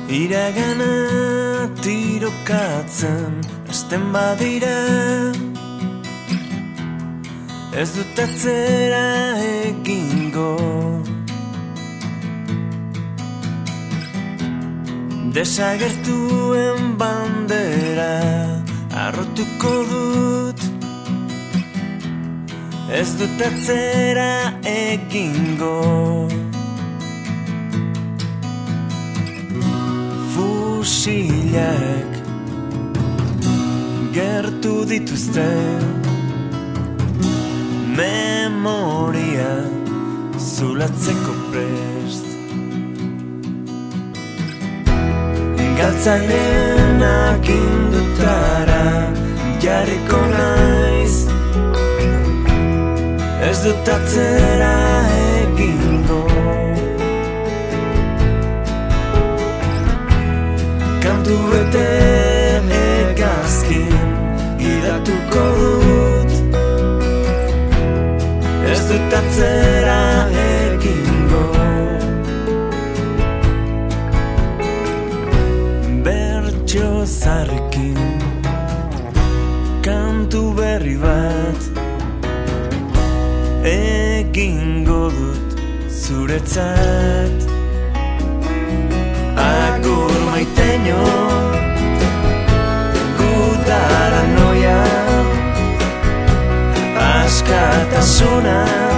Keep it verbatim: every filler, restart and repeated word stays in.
Iragana tirokatzen hasten badira, ez dut atzera egingo. Desagertuen bandera harrotuko dut, ez dut atzera egingo. Fusilak gertu dituzte, memoria zulatzeko prest. Galtzaileen agindutara jarriko naiz, ez dut atzera egingo. Kantu bete hegazkin gidatuko dut, ez dut atzera egingo. Bertso zarrekin kantu berri bat egingo dut zuretzat. Agur maiteño, gudara noia, askatasuna